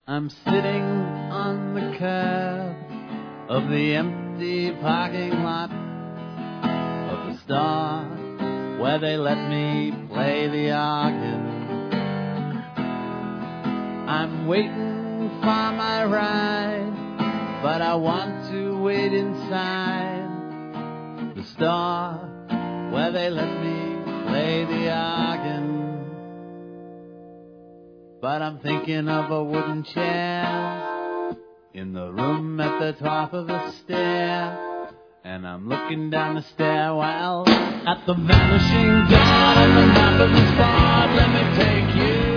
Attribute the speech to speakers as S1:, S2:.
S1: I'm sitting on the curb of the empty parking lot of the Star, where they let me play the organ. I'm waiting for my ride, but I want to wait inside the Star, where they let me play the organ. But I'm thinking of a wooden chair in the room at the top of the stair, and I'm looking down the stairwell at the vanishing dawn on the map of the spot. Let me take you